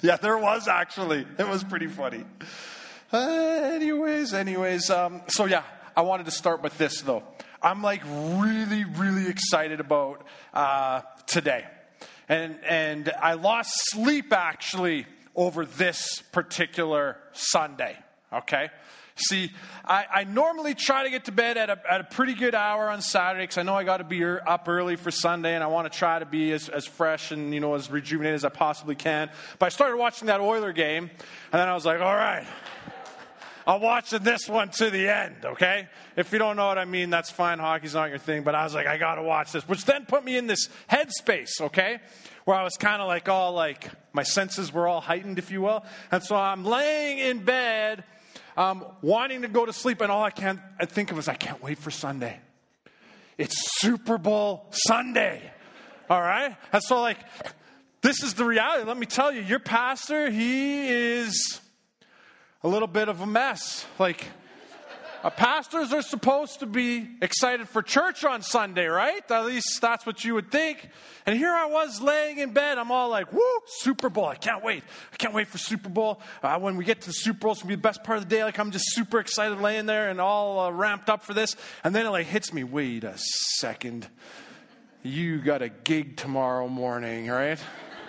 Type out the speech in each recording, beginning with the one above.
Yeah, there was actually. It was pretty funny. Anyways. So yeah, I wanted to start with this though. I'm like really, really excited about today. And I lost sleep actually over this particular Sunday. Okay? See, I normally try to get to bed at a pretty good hour on Saturday because I know I got to be up early for Sunday and I want to try to be as fresh and, as rejuvenated as I possibly can. But I started watching that Oiler game and then I was like, all right, I'm watching this one to the end, okay? If you don't know what I mean, that's fine. Hockey's not your thing. But I was like, I got to watch this, which then put me in this headspace, okay? Where I was kind of like my senses were all heightened, if you will. And so I'm laying in bed, wanting to go to sleep, and all I think of is I can't wait for Sunday. It's Super Bowl Sunday, all right? And so, this is the reality. Let me tell you, your pastor, he is a little bit of a mess. Pastors are supposed to be excited for church on Sunday, right? At least that's what you would think. And here I was laying in bed. I'm all like, woo, Super Bowl. I can't wait. I can't wait for Super Bowl. When we get to the Super Bowl, it's going to be the best part of the day. I'm just super excited laying there and all ramped up for this. And then it hits me, wait a second. You got a gig tomorrow morning, right?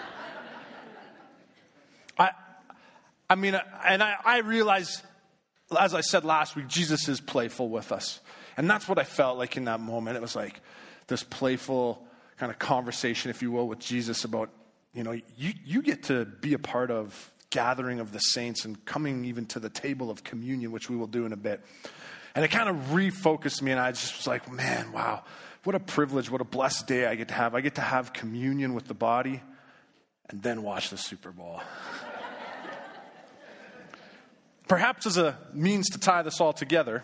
I realize, as I said last week, Jesus is playful with us. And that's what I felt like in that moment. It was like this playful kind of conversation, if you will, with Jesus about, you get to be a part of gathering of the saints and coming even to the table of communion, which we will do in a bit. And it kind of refocused me, and I just was like, man, wow, what a privilege, what a blessed day I get to have. I get to have communion with the body and then watch the Super Bowl. Perhaps as a means to tie this all together,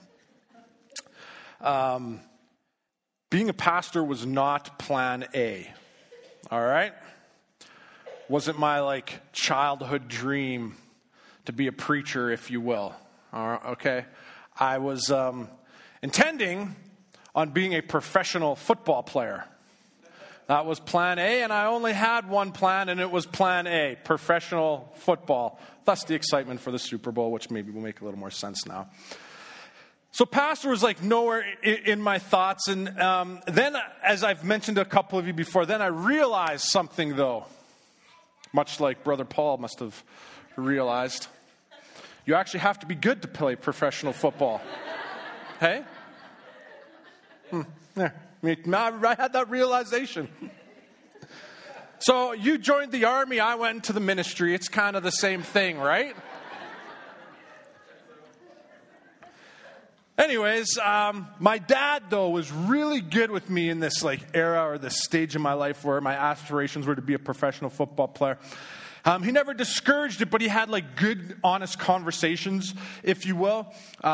being a pastor was not plan A, all right? Wasn't my childhood dream to be a preacher, if you will, all right, okay? I was intending on being a professional football player. That was plan A, and I only had one plan, and it was plan A, professional football. Thus the excitement for the Super Bowl, which maybe will make a little more sense now. So pastor was nowhere in my thoughts. And then, as I've mentioned to a couple of you before, then I realized something, though. Much like Brother Paul must have realized. You actually have to be good to play professional football. Hey? Yeah. I had that realization. So you joined the army, I went into the ministry. It's kind of the same thing, right? Anyways, my dad, though, was really good with me in this era or this stage in my life where my aspirations were to be a professional football player. He never discouraged it, but he had good, honest conversations, if you will.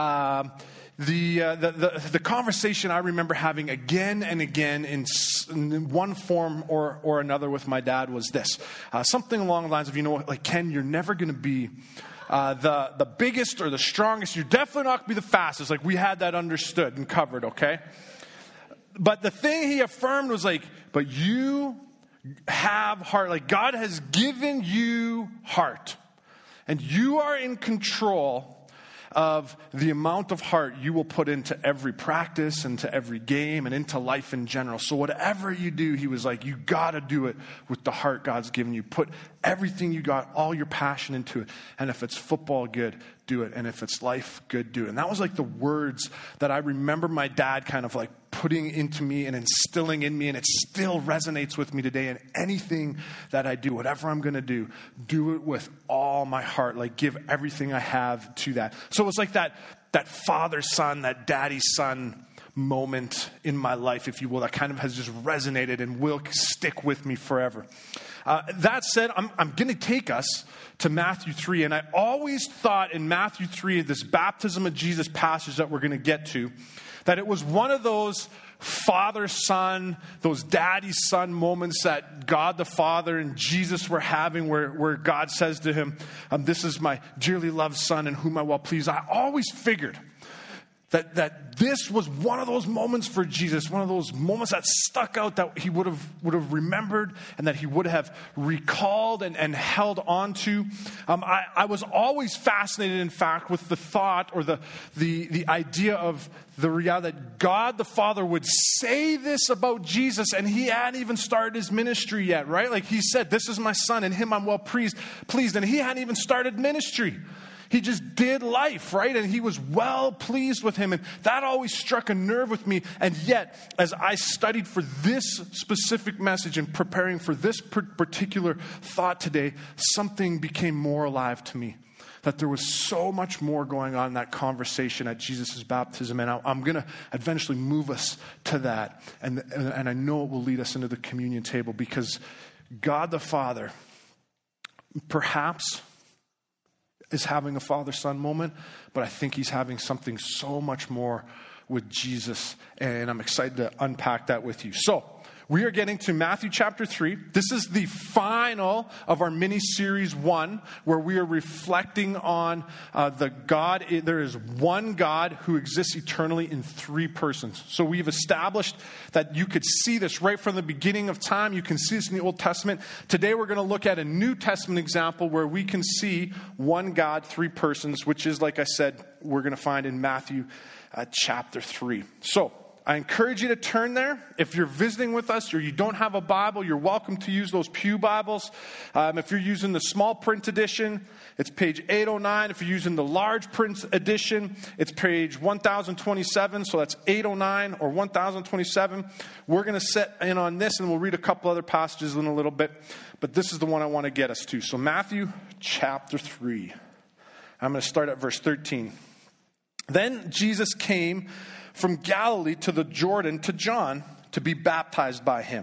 The conversation I remember having again and again in one form or another with my dad was this. Something along the lines of, Ken, you're never going to be the biggest or the strongest. You're definitely not going to be the fastest. We had that understood and covered, okay? But the thing he affirmed was but you have heart. God has given you heart. And you are in control of the amount of heart you will put into every practice, into every game, and into life in general. So whatever you do, he was you got to do it with the heart God's given you. Put everything you got, all your passion into it. And if it's football, good, do it. And if it's life, good, do it. And that was the words that I remember my dad kind of putting into me and instilling in me, and it still resonates with me today. And anything that I do, whatever I'm going to do it with all my heart. Give everything I have to that. So it was that father-son, that daddy-son moment in my life, if you will, that kind of has just resonated and will stick with me forever. That said, I'm going to take us to Matthew 3. And I always thought in Matthew 3, this baptism of Jesus passage that we're going to get to, that it was one of those father-son, those daddy-son moments that God the Father and Jesus were having where God says to him, this is my dearly loved son in whom I well please. I always figured That this was one of those moments for Jesus, one of those moments that stuck out that he would have remembered and that he would have recalled and held on to. I was always fascinated, in fact, with the thought or the idea of the reality that God the Father would say this about Jesus, and he hadn't even started his ministry yet, right? Like he said, "This is my son, in him I'm well pleased," and he hadn't even started ministry. He just did life, right? And he was well pleased with him. And that always struck a nerve with me. And yet, as I studied for this specific message and preparing for this particular thought today, something became more alive to me. That there was so much more going on in that conversation at Jesus' baptism. And I'm going to eventually move us to that. And I know it will lead us into the communion table, because God the Father, perhaps, is having a father-son moment, but I think he's having something so much more with Jesus, and I'm excited to unpack that with you. So, we are getting to Matthew chapter 3. This is the final of our mini-series 1, where we are reflecting on the God. There is one God who exists eternally in 3 persons. So we've established that you could see this right from the beginning of time. You can see this in the Old Testament. Today we're going to look at a New Testament example where we can see one God, 3 persons, which is, like I said, we're going to find in Matthew chapter 3. So, I encourage you to turn there. If you're visiting with us or you don't have a Bible, you're welcome to use those pew Bibles. If you're using the small print edition, it's page 809. If you're using the large print edition, it's page 1027. So that's 809 or 1027. We're going to set in on this, and we'll read a couple other passages in a little bit. But this is the one I want to get us to. So Matthew chapter 3. I'm going to start at verse 13. Then Jesus came from Galilee to the Jordan to John to be baptized by him.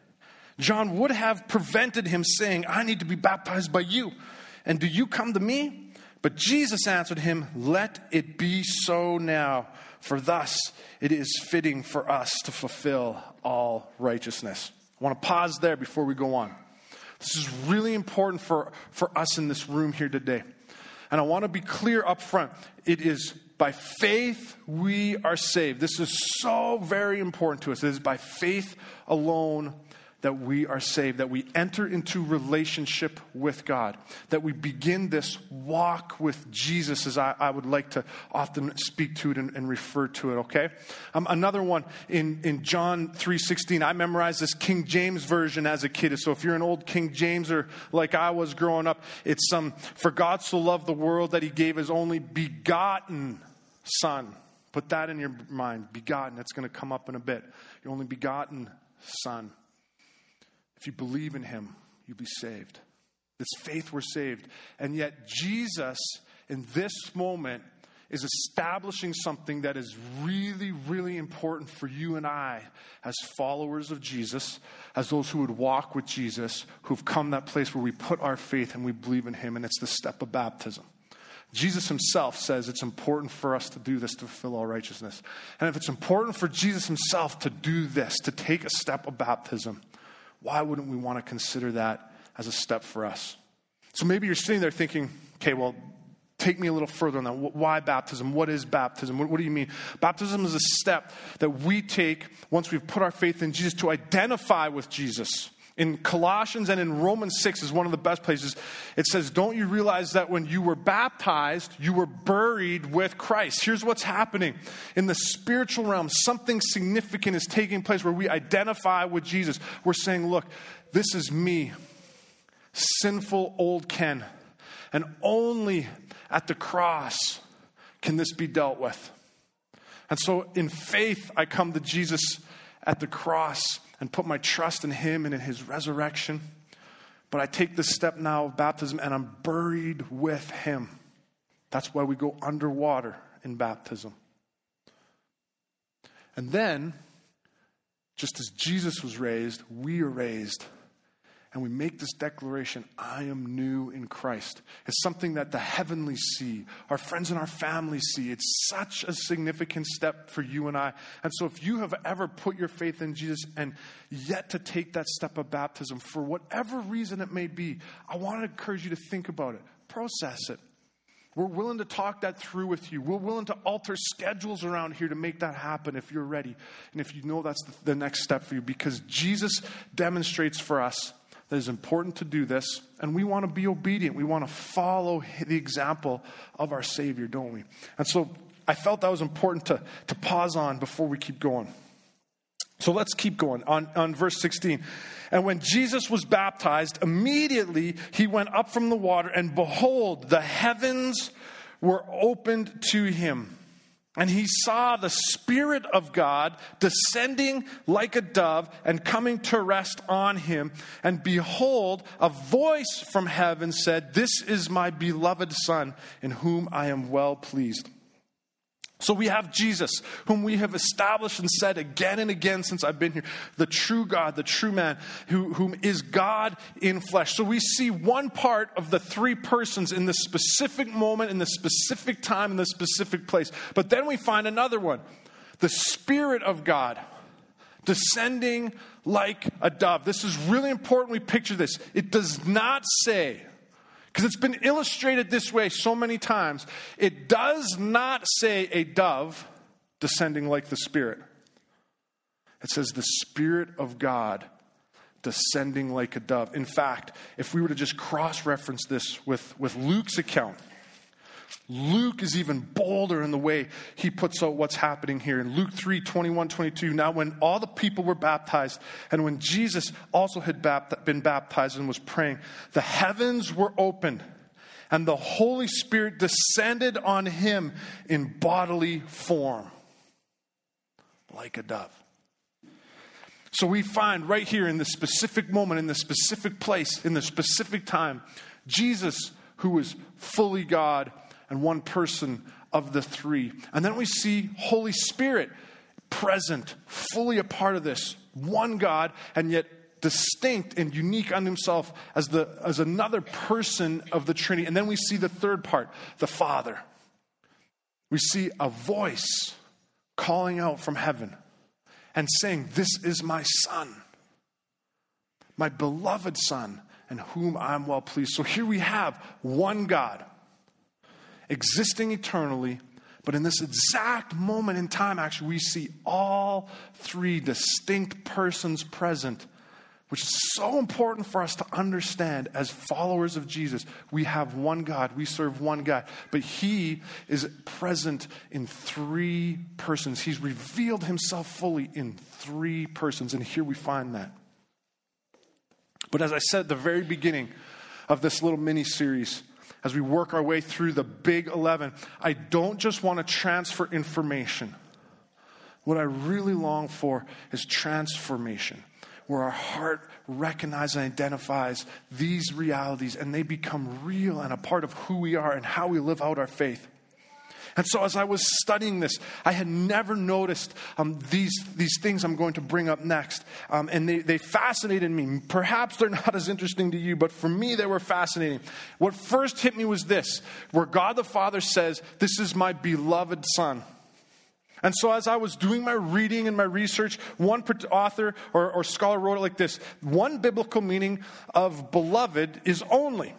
John would have prevented him, saying, "I need to be baptized by you, and do you come to me?" But Jesus answered him, "Let it be so now, for thus it is fitting for us to fulfill all righteousness." I want to pause there before we go on. This is really important for us in this room here today. And I want to be clear up front. It is by faith we are saved. This is so very important to us. It is by faith alone that we are saved, that we enter into relationship with God, that we begin this walk with Jesus, as I would like to often speak to it and refer to it, okay? Another one in John 3:16, I memorized this King James version as a kid. So if you're an old King Jameser like I was growing up, it's "For God so loved the world that he gave his only begotten Son." Put that in your mind, begotten. It's going to come up in a bit. Your only begotten Son. If you believe in him, you'll be saved. It's faith we're saved. And yet Jesus, in this moment, is establishing something that is really, really important for you and I as followers of Jesus, as those who would walk with Jesus, who've come to that place where we put our faith and we believe in him, and it's the step of baptism. Jesus himself says it's important for us to do this to fulfill all righteousness. And if it's important for Jesus himself to do this, to take a step of baptism, why wouldn't we want to consider that as a step for us? So maybe you're sitting there thinking, okay, well, take me a little further on that. Why baptism? What is baptism? What do you mean? Baptism is a step that we take once we've put our faith in Jesus to identify with Jesus. In Colossians and in Romans 6 is one of the best places. It says, "Don't you realize that when you were baptized, you were buried with Christ?" Here's what's happening. In the spiritual realm, something significant is taking place where we identify with Jesus. We're saying, look, this is me, sinful old Ken. And only at the cross can this be dealt with. And so in faith, I come to Jesus at the cross and put my trust in him and in his resurrection. But I take this step now of baptism and I'm buried with him. That's why we go underwater in baptism. And then, just as Jesus was raised, we are raised. And we make this declaration, I am new in Christ. It's something that the heavenlies see, our friends and our family see. It's such a significant step for you and I. And so if you have ever put your faith in Jesus and yet to take that step of baptism, for whatever reason it may be, I want to encourage you to think about it, process it. We're willing to talk that through with you. We're willing to alter schedules around here to make that happen if you're ready. And if you know that's the next step for you. Because Jesus demonstrates for us that it's important to do this. And we want to be obedient. We want to follow the example of our Savior, don't we? And so I felt that was important to pause on before we keep going. So let's keep going on verse 16. And when Jesus was baptized, immediately he went up from the water, and behold, the heavens were opened to him. And he saw the Spirit of God descending like a dove and coming to rest on him. And behold, a voice from heaven said, "This is my beloved Son, in whom I am well pleased." So we have Jesus, whom we have established and said again and again since I've been here, the true God, the true man, whom is God in flesh. So we see one part of the three persons in the specific moment, in the specific time, in the specific place. But then we find another one, the Spirit of God descending like a dove. This is really important we picture this. It does not say, because it's been illustrated this way so many times, it does not say a dove descending like the Spirit. It says the Spirit of God descending like a dove. In fact, if we were to just cross-reference this with Luke's account, Luke is even bolder in the way he puts out what's happening here. In Luke 3, 21, 22, now when all the people were baptized, and when Jesus also had been baptized and was praying, the heavens were opened, and the Holy Spirit descended on him in bodily form, like a dove. So we find right here in the specific moment, in the specific place, in the specific time, Jesus, who is fully God and one person of the three. And then we see Holy Spirit present, fully a part of this. One God, and yet distinct and unique on himself as another person of the Trinity. And then we see the third part, the Father. We see a voice calling out from heaven and saying, "This is my Son, my beloved Son, in whom I'm well pleased." So here we have one God, existing eternally, but in this exact moment in time, actually, we see all three distinct persons present, which is so important for us to understand as followers of Jesus. We have one God, we serve one God, but he is present in three persons. He's revealed himself fully in three persons, and here we find that. But as I said at the very beginning of this little mini-series, as we work our way through the big 11, I don't just want to transfer information. What I really long for is transformation, where our heart recognizes and identifies these realities, and they become real and a part of who we are and how we live out our faith. And so as I was studying this, I had never noticed these things I'm going to bring up next. And they fascinated me. Perhaps they're not as interesting to you, but for me they were fascinating. What first hit me was this, where God the Father says, "This is my beloved Son." And so as I was doing my reading and my research, one author or scholar wrote it like this: one biblical meaning of beloved is only.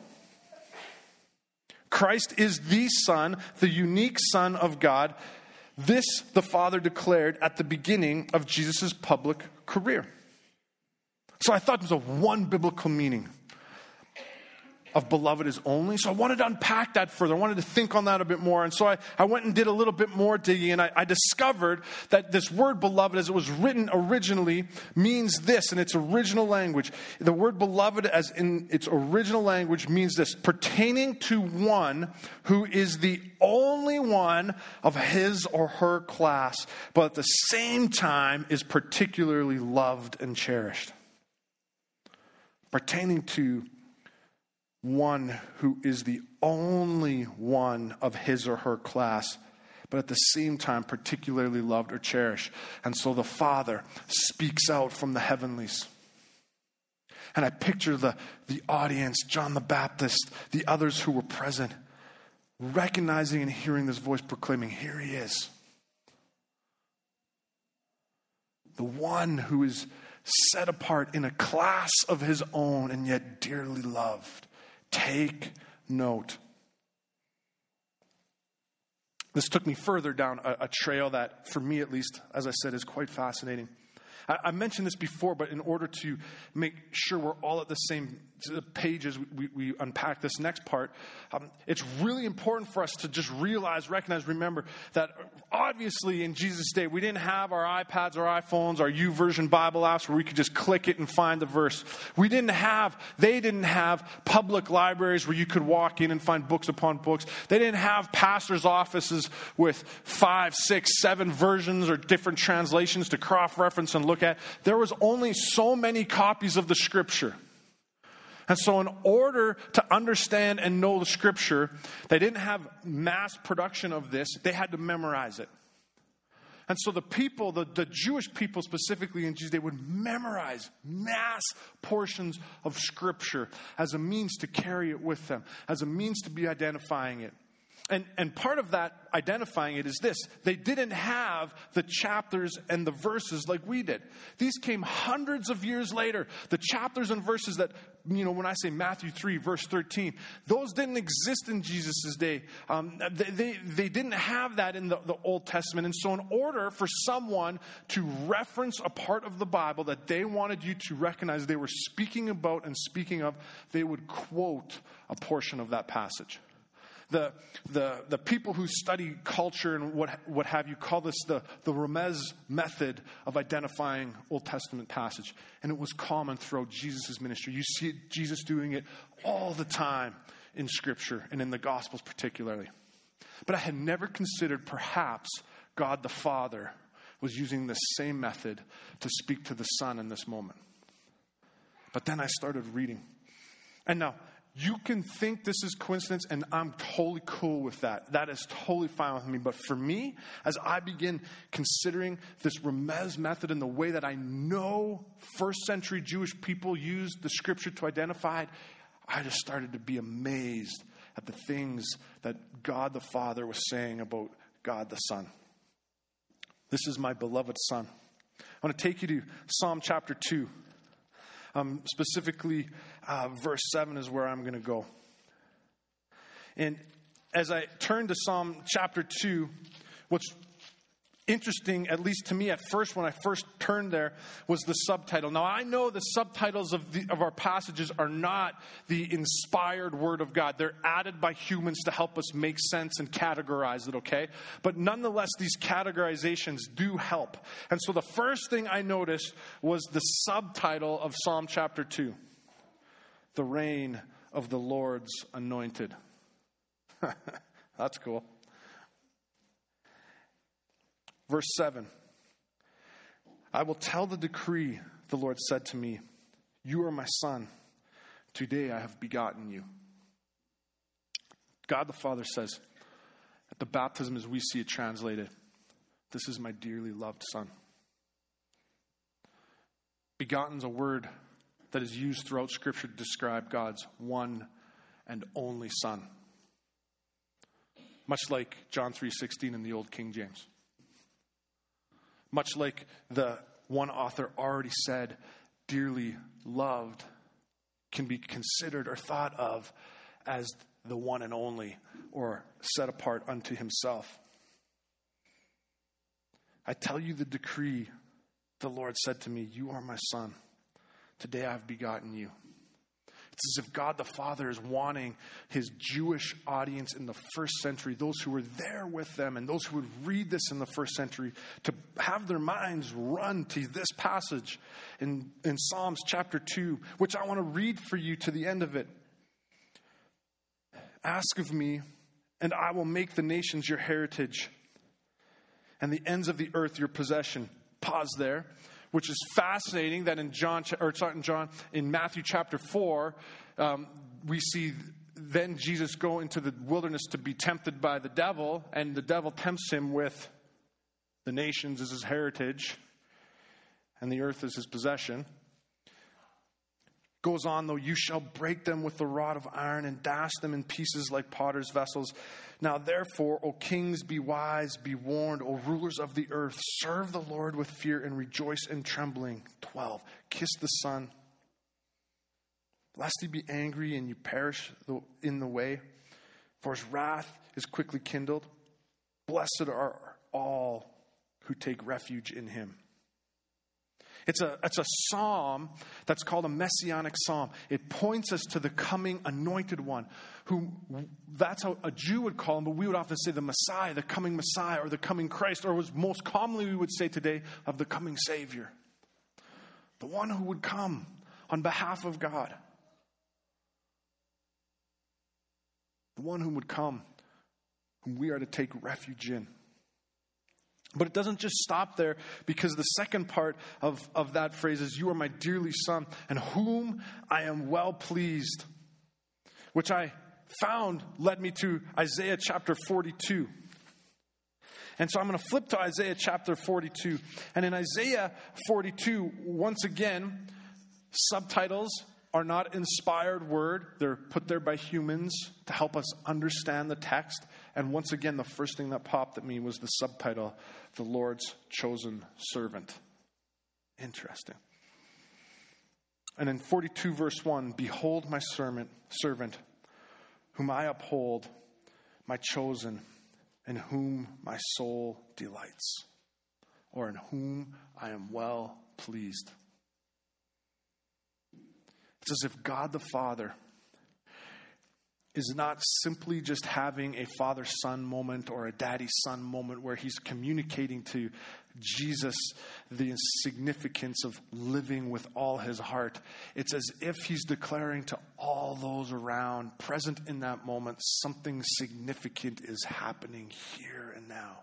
Christ is the Son, the unique Son of God. This the Father declared at the beginning of Jesus' public career. So I thought there was one biblical meaning of beloved is only. So I wanted to unpack that further. I wanted to think on that a bit more. And so I went and did a little bit more digging, and I discovered that this word beloved, as it was written originally, means this in its original language. The word beloved, as in its original language, means this: pertaining to one who is the only one of his or her class, but at the same time is particularly loved and cherished. Pertaining to one who is the only one of his or her class, but at the same time particularly loved or cherished. And so the Father speaks out from the heavenlies. And I picture the audience, John the Baptist, the others who were present, recognizing and hearing this voice proclaiming, "Here he is. The one who is set apart in a class of his own and yet dearly loved. Take note." This took me further down a trail that, for me at least, as I said, is quite fascinating. I mentioned this before, but in order to make sure we're all at the same page as we unpack this next part, it's really important for us to just realize, recognize, remember that obviously in Jesus' day, we didn't have our iPads, our iPhones, our YouVersion Bible apps where we could just click it and find the verse. They didn't have public libraries where you could walk in and find books upon books. They didn't have pastors' offices with 5, 6, 7 versions or different translations to cross-reference and look at. There was only so many copies of the Scripture. And so in order to understand and know the Scripture, they didn't have mass production of this. They had to memorize it. And so the people, the Jewish people specifically in Jesus' day, would memorize mass portions of Scripture as a means to carry it with them, as a means to be identifying it. And part of that identifying it is this. They didn't have the chapters and the verses like we did. These came hundreds of years later. The chapters and verses that, when I say Matthew 3, verse 13, those didn't exist in Jesus' day. They didn't have that in the Old Testament. And so in order for someone to reference a part of the Bible that they wanted you to recognize they were speaking about and speaking of, they would quote a portion of that passage. The people who study culture and what have you call this the Remez method of identifying Old Testament passage. And it was common throughout Jesus' ministry. You see Jesus doing it all the time in Scripture and in the Gospels particularly. But I had never considered perhaps God the Father was using the same method to speak to the Son in this moment. But then I started reading. And now, you can think this is coincidence, and I'm totally cool with that. That is totally fine with me. But for me, as I begin considering this Remez method and the way that I know first century Jewish people used the Scripture to identify it, I just started to be amazed at the things that God the Father was saying about God the Son. This is my beloved Son. I want to take you to Psalm chapter 2. Specifically, verse 7 is where I'm going to go. And as I turn to Psalm chapter 2, what's interesting, at least to me at first when I first turned there, was the subtitle. Now, I know the subtitles of our passages are not the inspired Word of God. They're added by humans to help us make sense and categorize it, okay? But nonetheless, these categorizations do help. And so the first thing I noticed was the subtitle of Psalm chapter 2, The Reign of the Lord's Anointed. That's cool. Verse 7, I will tell the decree, the Lord said to me, you are my son. Today I have begotten you. God the Father says, at the baptism as we see it translated, this is my dearly loved son. Begotten is a word that is used throughout Scripture to describe God's one and only Son. Much like John 3:16 in the Old King James. Much like the one author already said, dearly loved can be considered or thought of as the one and only, or set apart unto himself. I tell you the decree, the Lord said to me, you are my son. Today I have begotten you. It's as if God the Father is wanting his Jewish audience in the first century, those who were there with them and those who would read this in the first century, to have their minds run to this passage in Psalms chapter 2, which I want to read for you to the end of it. Ask of me, and I will make the nations your heritage and the ends of the earth your possession. Pause there. Which is fascinating that in Matthew chapter 4, we see then Jesus go into the wilderness to be tempted by the devil, and the devil tempts him with the nations as his heritage and the earth as his possession. Goes on, though, you shall break them with the rod of iron and dash them in pieces like potter's vessels. Now, therefore, O kings, be wise, be warned, O rulers of the earth, serve the Lord with fear and rejoice in trembling. 12, kiss the Son, lest he be angry and you perish in the way, for his wrath is quickly kindled. Blessed are all who take refuge in him. It's a psalm that's called a messianic psalm. It points us to the coming anointed one, who that's how a Jew would call him, but we would often say the Messiah, the coming Messiah, or the coming Christ, or was most commonly we would say today of the coming Savior. The one who would come on behalf of God. The one who would come, whom we are to take refuge in. But it doesn't just stop there, because the second part of that phrase is, you are my dearly son, and whom I am well pleased, which I found led me to Isaiah chapter 42. And so I'm going to flip to Isaiah chapter 42. And in Isaiah 42, once again, subtitles are not inspired word. They're put there by humans to help us understand the text. And once again, the first thing that popped at me was the subtitle, The Lord's Chosen Servant. Interesting. And in 42 verse 1, behold my servant, whom I uphold, my chosen, in whom my soul delights, or in whom I am well pleased. It's as if God the Father is not simply just having a father-son moment or a daddy-son moment where he's communicating to Jesus the significance of living with all his heart. It's as if he's declaring to all those around, present in that moment, something significant is happening here and now.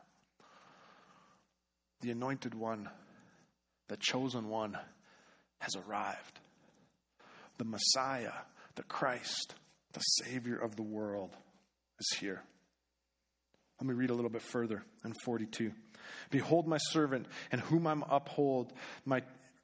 The anointed one, the chosen one, has arrived. The Messiah, the Christ, the Savior of the world is here. Let me read a little bit further in 42. Behold my servant, in whom I uphold, my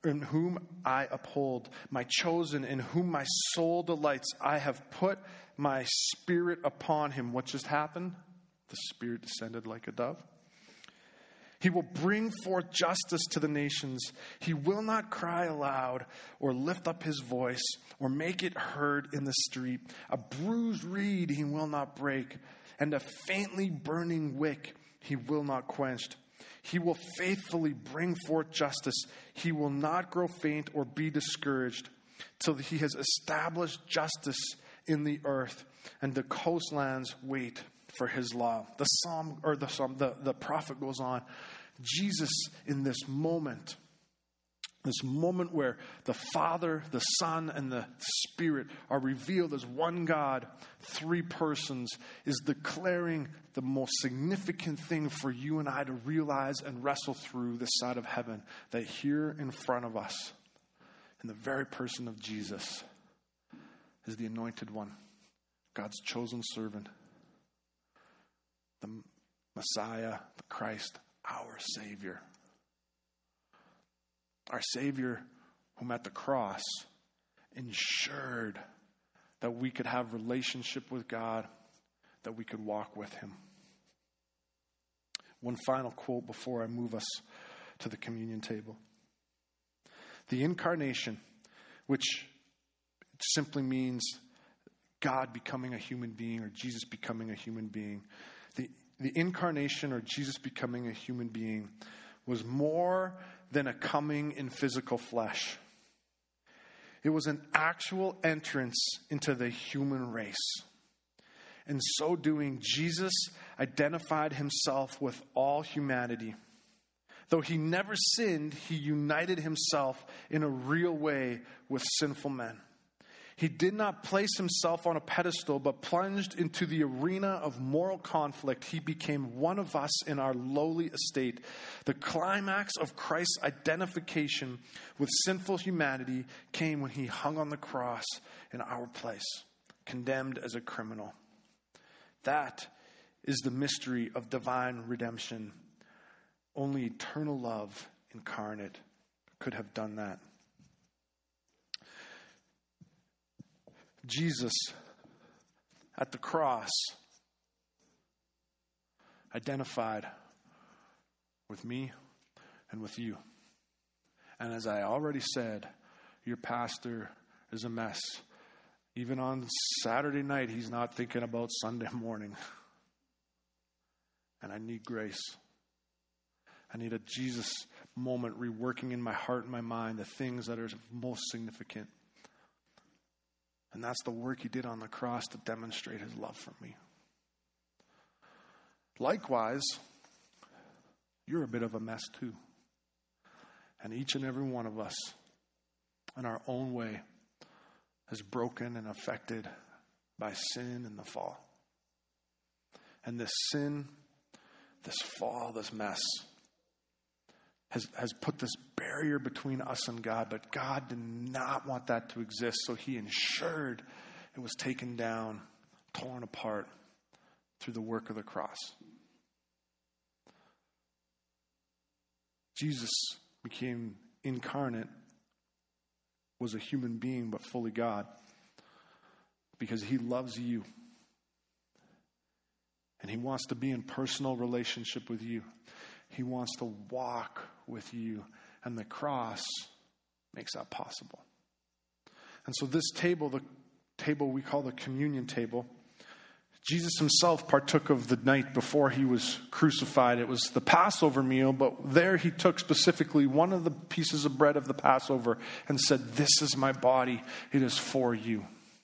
chosen, in whom my soul delights. I have put my spirit upon him. What just happened? The Spirit descended like a dove. He will bring forth justice to the nations. He will not cry aloud or lift up his voice or make it heard in the street. A bruised reed he will not break, and a faintly burning wick he will not quench. He will faithfully bring forth justice. He will not grow faint or be discouraged till he has established justice in the earth, and the coastlands wait for his law. The prophet goes on. Jesus, in this moment where the Father, the Son, and the Spirit are revealed as one God, three persons, is declaring the most significant thing for you and I to realize and wrestle through this side of heaven, that here in front of us, in the very person of Jesus, is the anointed one, God's chosen servant, the Messiah, the Christ, our Savior. Our Savior, whom at the cross ensured that we could have relationship with God, that we could walk with him. One final quote before I move us to the communion table. The incarnation, which simply means God becoming a human being, or Jesus becoming a human being. The incarnation, or Jesus becoming a human being, was more than a coming in physical flesh. It was an actual entrance into the human race. In so doing, Jesus identified himself with all humanity. Though he never sinned, he united himself in a real way with sinful men. He did not place himself on a pedestal, but plunged into the arena of moral conflict. He became one of us in our lowly estate. The climax of Christ's identification with sinful humanity came when he hung on the cross in our place, condemned as a criminal. That is the mystery of divine redemption. Only eternal love incarnate could have done that. Jesus, at the cross, identified with me and with you. And as I already said, your pastor is a mess. Even on Saturday night, he's not thinking about Sunday morning. And I need grace. I need a Jesus moment reworking in my heart and my mind the things that are most significant. And that's the work he did on the cross to demonstrate his love for me. Likewise, you're a bit of a mess too. And each and every one of us, in our own way, is broken and affected by sin and the fall. And this sin, this fall, this mess has put this barrier between us and God, but God did not want that to exist, so he ensured it was taken down, torn apart through the work of the cross. Jesus became incarnate, was a human being but fully God, because he loves you. And he wants to be in personal relationship with you. He wants to walk with you. And the cross makes that possible. And so this table, the table we call the communion table, Jesus himself partook of the night before he was crucified. It was the Passover meal, but there he took specifically one of the pieces of bread of the Passover and said, "This is my body. It is for you."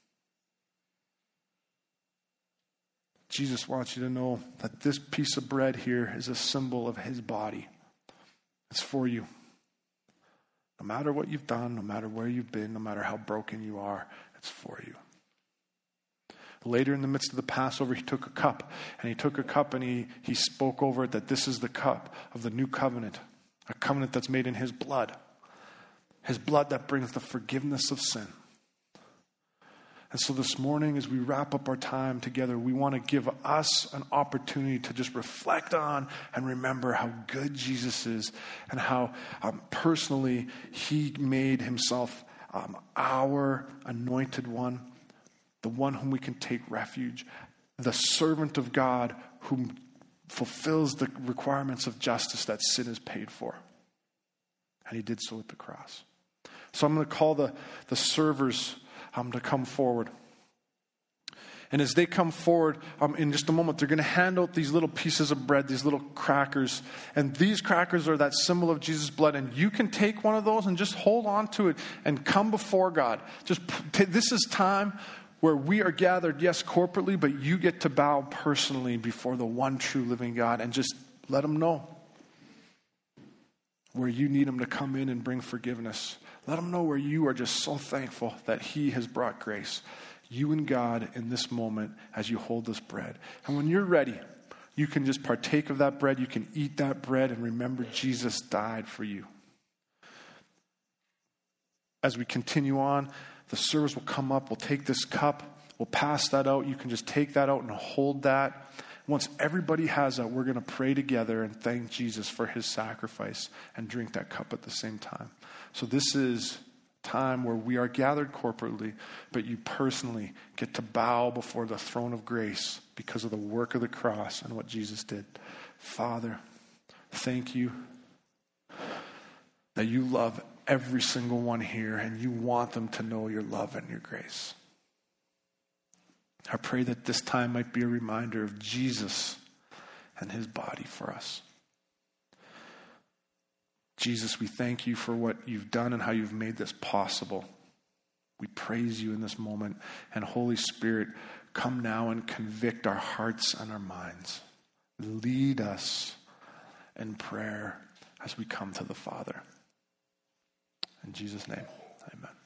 Jesus wants you to know that this piece of bread here is a symbol of his body. It's for you. No matter what you've done, no matter where you've been, no matter how broken you are, it's for you. Later in the midst of the Passover, he took a cup and he spoke over it that this is the cup of the new covenant, a covenant that's made in his blood that brings the forgiveness of sin. And so this morning, as we wrap up our time together, we want to give us an opportunity to just reflect on and remember how good Jesus is and how personally he made himself our anointed one, the one whom we can take refuge, the servant of God who fulfills the requirements of justice that sin is paid for. And he did so at the cross. So I'm going to call the servers to come forward. And as they come forward, in just a moment, they're going to hand out these little pieces of bread, these little crackers. And these crackers are that symbol of Jesus' blood. And you can take one of those and just hold on to it and come before God. This is time where we are gathered, yes, corporately, but you get to bow personally before the one true living God and just let him know where you need him to come in and bring forgiveness. Let him know where you are just so thankful that he has brought grace. You and God in this moment as you hold this bread. And when you're ready, you can just partake of that bread. You can eat that bread and remember Jesus died for you. As we continue on, the servers will come up. We'll take this cup. We'll pass that out. You can just take that out and hold that. Once everybody has that, we're going to pray together and thank Jesus for his sacrifice and drink that cup at the same time. So this is time where we are gathered corporately, but you personally get to bow before the throne of grace because of the work of the cross and what Jesus did. Father, thank you that you love every single one here and you want them to know your love and your grace. I pray that this time might be a reminder of Jesus and his body for us. Jesus, we thank you for what you've done and how you've made this possible. We praise you in this moment. And Holy Spirit, come now and convict our hearts and our minds. Lead us in prayer as we come to the Father. In Jesus' name, amen.